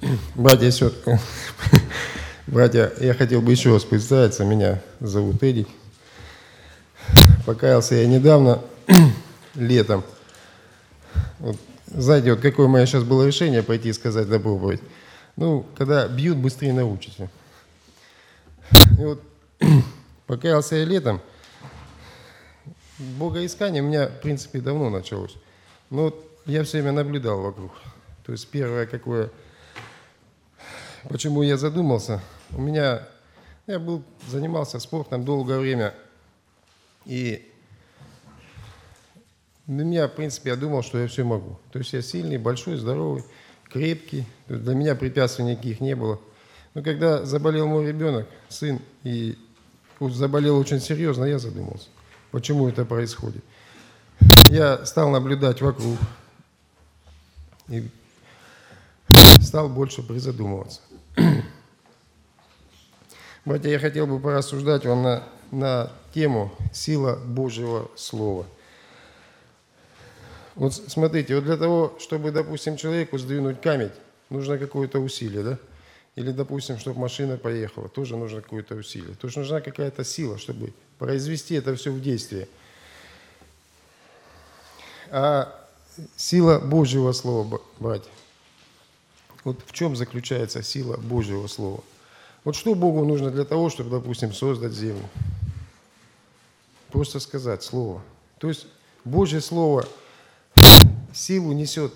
Братья и сестры, братья, я хотел бы еще раз представиться. Меня зовут Эдик. Покаялся я недавно, летом. Вот, знаете, вот какое у меня сейчас было решение пойти и сказать на проповедь. Ну, когда бьют, быстрее научишься. И вот покаялся я летом. Богоискание у меня, в принципе, давно началось. Но вот я все время наблюдал вокруг. То есть первое, какое... Почему я задумался? Я занимался спортом долгое время. И для меня, в принципе, я думал, что я все могу. То есть я сильный, большой, здоровый, крепкий. Для меня препятствий никаких не было. Но когда заболел мой ребенок, сын, и заболел очень серьезно, я задумался, почему это происходит. Я стал наблюдать вокруг и стал больше призадумываться. Братья, я хотел бы порассуждать вам на тему «Сила Божьего Слова». Вот смотрите, вот для того, чтобы, допустим, человеку сдвинуть камень, нужно какое-то усилие, да? Или, допустим, чтобы машина поехала, тоже нужно какое-то усилие. То есть нужна какая-то сила, чтобы произвести это все в действие. А сила Божьего Слова, братья, вот в чем заключается сила Божьего Слова? Вот что Богу нужно для того, чтобы, допустим, создать землю? Просто сказать Слово. То есть Божье Слово силу несет.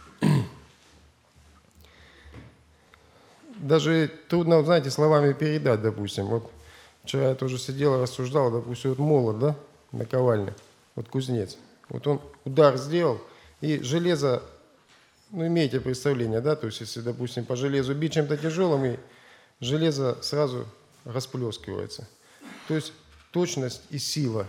Даже трудно, знаете, словами передать, допустим. Вот вчера я тоже сидел, рассуждал, допустим, вот молот, да, наковальня, вот кузнец. Вот он удар сделал, и железо, ну, имеете представление, да, то есть если, допустим, по железу бить чем-то тяжелым, и железо сразу расплескивается. То есть точность и сила.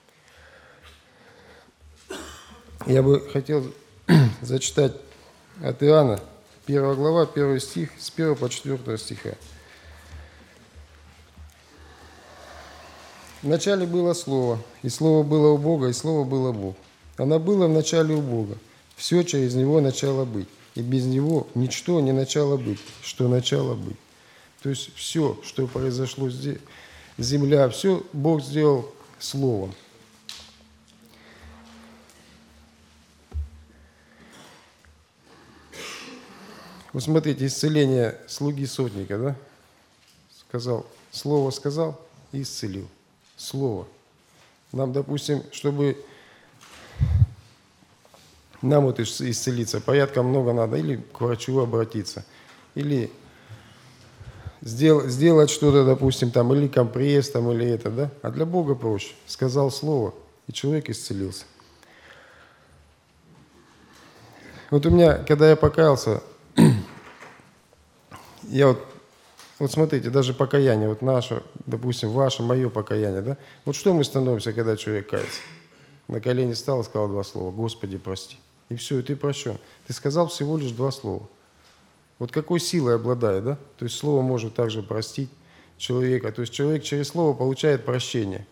Я бы хотел зачитать от Иоанна, 1 глава, 1 стих, с 1 по 4 стиха. В начале было Слово, и Слово было у Бога, и Слово было Бог. Оно было в начале у Бога. Все через Него начало быть, и без Него ничто не начало быть, что начало быть. То есть все, что произошло здесь, земля, все Бог сделал Словом. Вот смотрите, исцеление слуги сотника, да? Слово сказал и исцелил. Слово. Нам, допустим, чтобы нам вот исцелиться, порядка много надо, или к врачу обратиться, или сделать что-то, допустим, там, или компресс, там, или это, да? А для Бога проще. Сказал слово, и человек исцелился. Вот у меня, когда я покаялся, я вот смотрите, даже покаяние, вот наше, допустим, ваше, мое покаяние, да? Вот что мы становимся, когда человек кается? На колени встал и сказал 2 слова: «Господи, прости». И все, и ты прощен. Ты сказал всего лишь 2 слова. Вот какой силой обладает, да? То есть слово может также простить человека. То есть человек через слово получает прощение.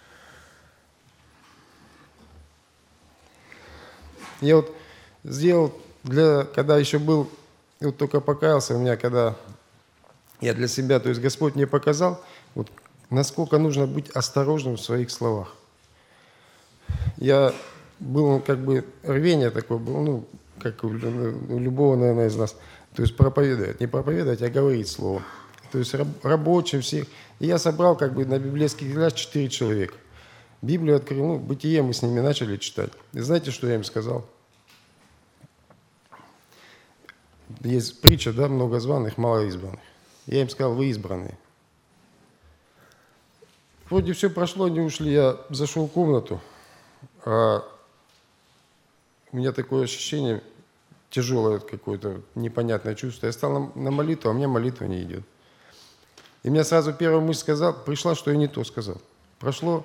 Я вот сделал, когда еще был, вот только покаялся, у меня когда я для себя, то есть Господь мне показал, вот насколько нужно быть осторожным в своих словах. Я был, как бы, рвение такое было, ну, как у любого, наверное, из нас. То есть проповедовать, не проповедовать, а говорить слово. То есть рабочим всех. И я собрал, как бы, на библейский взгляд 4 человека. Библию открыл, ну, Бытие мы с ними начали читать. И знаете, что я им сказал? Есть притча, да, много званых, мало избранных. Я им сказал: вы избранные. Вроде все прошло, они ушли, я зашел в комнату, а у меня такое ощущение, тяжелое какое-то, непонятное чувство. Я стал на молитву, а у меня молитва не идет. И мне сразу первая мысль пришла, что я не то сказал. Прошло,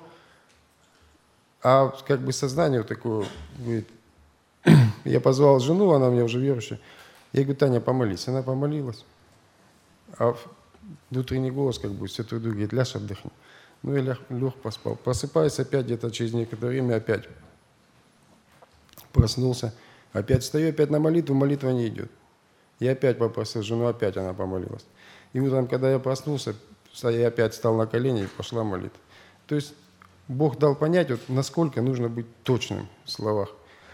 а как бы сознание вот такое, говорит, я позвал жену, она мне уже верующая. Я говорю: Таня, помолись. Она помолилась. А внутренний голос, как бы, Святой Дух говорит: ляжь, отдохни. Ну, я лег, поспал. Просыпаюсь опять где-то через некоторое время, опять проснулся. Опять встаю, опять на молитву, молитва не идет. И опять попросил жену, опять она помолилась. И утром, когда я проснулся, я опять встал на колени и пошла молитва. То есть Бог дал понять, вот, насколько нужно быть точным в словах.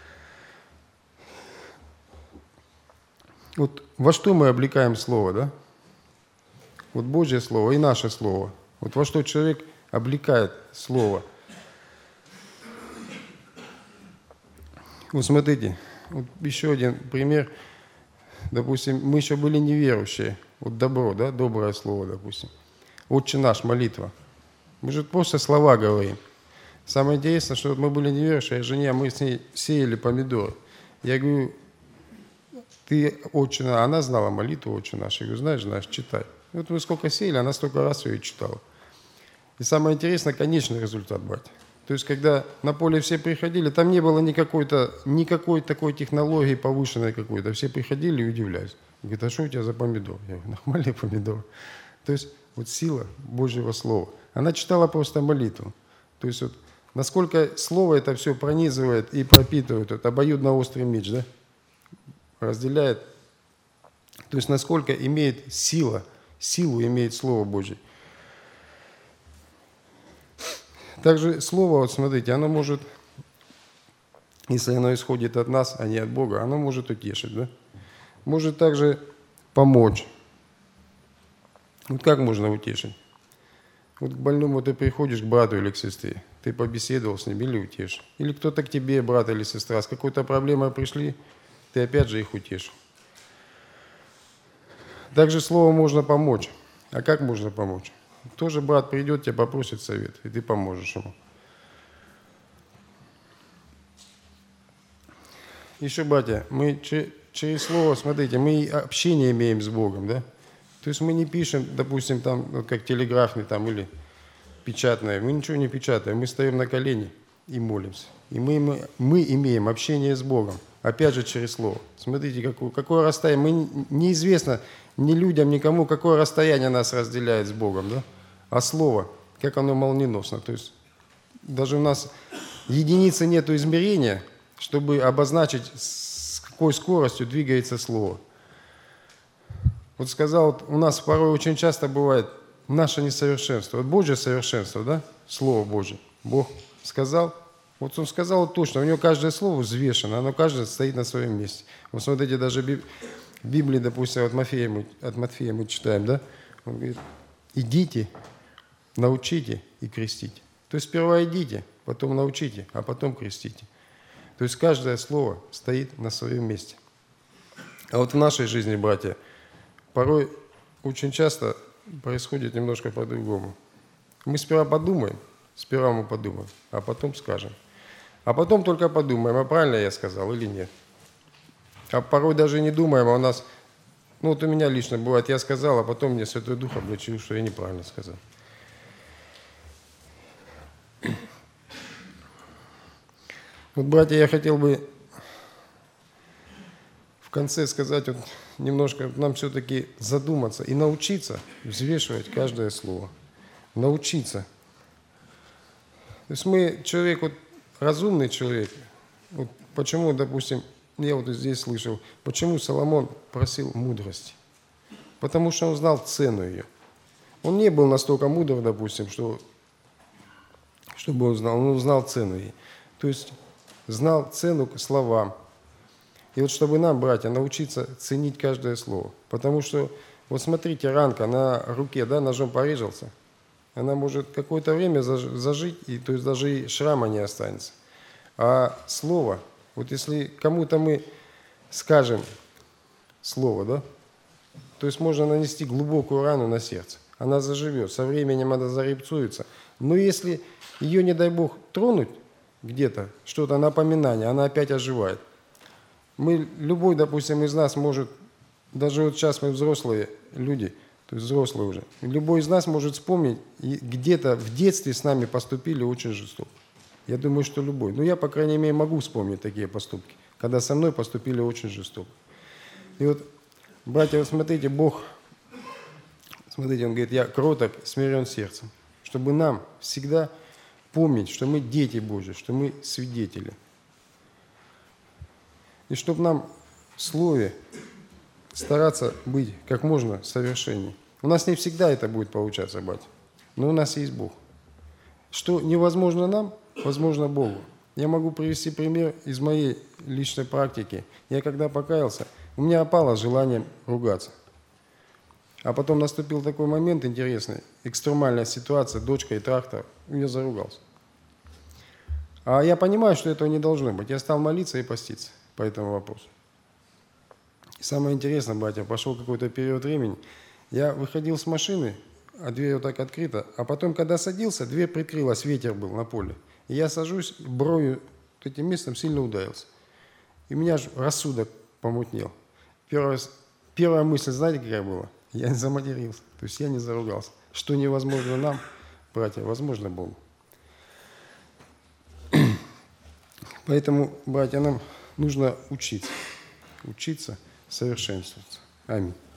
Вот во что мы облекаем Слово, да? Вот Божье Слово и наше Слово. Вот во что человек облекает Слово. Вот смотрите, вот еще один пример. Допустим, мы еще были неверующие. Вот добро, да, доброе слово, допустим. «Отче наш», молитва. Мы же просто слова говорим. Самое интересное, что вот мы были неверующие, а жене, мы с ней сеяли помидоры. Я говорю, ты «Отче наш», она знала молитву «Отче наш». Я говорю, знаешь, читай. И вот мы сколько сеяли, она столько раз ее читала. И самое интересное, конечный результат, братья. То есть, когда на поле все приходили, там не было никакой такой технологии повышенной какой-то. Все приходили и удивлялись. Говорит, а что у тебя за помидор? Я говорю, нормальный помидор. То есть, вот сила Божьего Слова. Она читала просто молитву. То есть, вот, насколько Слово это все пронизывает и пропитывает, вот, обоюдно-острый меч, да? Разделяет. То есть, насколько имеет силу имеет Слово Божье. Также Слово, вот смотрите, оно может, если оно исходит от нас, а не от Бога, оно может утешить, да? Может также помочь. Вот как можно утешить? Вот к больному ты приходишь, к брату или к сестре, ты побеседовал с ним или утешил. Или кто-то к тебе, брат или сестра, с какой-то проблемой пришли, ты опять же их утешил. Также Словом можно помочь. А как можно помочь? Тоже брат придет, тебя попросит совет, и ты поможешь ему. Еще, братья, мы через Слово, смотрите, мы общение имеем с Богом, да? То есть мы не пишем, допустим, там, вот как телеграфный там, или печатное, мы ничего не печатаем, мы стоим на колени и молимся. И мы имеем общение с Богом, опять же через Слово. Смотрите, какое расстояние, неизвестно ни людям, никому, какое расстояние нас разделяет с Богом, да? А Слово, как оно молниеносно. То есть даже у нас единицы нету измерения, чтобы обозначить, с какой скоростью двигается Слово. Вот сказал, вот у нас порой очень часто бывает наше несовершенство. Вот Божье совершенство, да? Слово Божье. Бог сказал, вот Он сказал точно, у Него каждое слово взвешено, оно каждое стоит на своем месте. Вот смотрите, даже в Библии, допустим, от Матфея мы читаем, да? Он говорит, идите, научите и крестите. То есть сперва идите, потом научите, а потом крестите. То есть каждое слово стоит на своем месте. А вот в нашей жизни, братья, порой очень часто происходит немножко по-другому. Мы сперва подумаем, а потом скажем. А потом только подумаем, а правильно я сказал или нет. А порой даже не думаем, а у нас, вот у меня лично бывает, я сказал, а потом мне Святой Дух обличил, что я неправильно сказал. Вот, братья, я хотел бы в конце сказать, вот немножко нам все-таки задуматься и научиться взвешивать каждое слово. Научиться. То есть мы человек, вот разумный человек. Вот почему, допустим, я вот здесь слышал, почему Соломон просил мудрости? Потому что он знал цену ее. Он не был настолько мудр, допустим, чтобы он знал цену ей. То есть знал цену к словам. И вот чтобы нам, братья, научиться ценить каждое слово. Потому что, вот смотрите, ранка на руке, да, ножом порезался, она может какое-то время зажить, и то есть даже и шрама не останется. А слово, вот если кому-то мы скажем слово, да, то есть можно нанести глубокую рану на сердце. Она заживет, со временем она зарубцуется. Но если ее, не дай Бог, тронуть где-то, что-то напоминание, она опять оживает. Любой, допустим, из нас может, даже вот сейчас мы взрослые люди, то есть взрослые уже, любой из нас может вспомнить, и где-то в детстве с нами поступили очень жестоко. Я думаю, что любой. Но я, по крайней мере, могу вспомнить такие поступки, когда со мной поступили очень жестоко. И вот, братья, вот смотрите, Бог, смотрите, Он говорит, я кроток, смирен сердцем, чтобы нам всегда помнить, что мы дети Божьи, что мы свидетели. И чтобы нам в Слове стараться быть как можно совершенней. У нас не всегда это будет получаться, батя, но у нас есть Бог. Что невозможно нам, возможно Богу. Я могу привести пример из моей личной практики. Я когда покаялся, у меня опало желание ругаться. А потом наступил такой момент интересный, экстремальная ситуация, дочка и трактор, и я заругался. А я понимаю, что этого не должно быть. Я стал молиться и поститься по этому вопросу. И самое интересное, батя, пошел какой-то период времени, я выходил с машины, а дверь вот так открыта, а потом, когда садился, дверь прикрылась, ветер был на поле. И я сажусь, бровью этим местом сильно ударился. И у меня аж рассудок помутнел. Первая мысль, знаете, какая была? Я не заматерился, то есть я не заругался. Что невозможно нам, братья, возможно Богу. Поэтому, братья, нам нужно учиться, совершенствоваться. Аминь.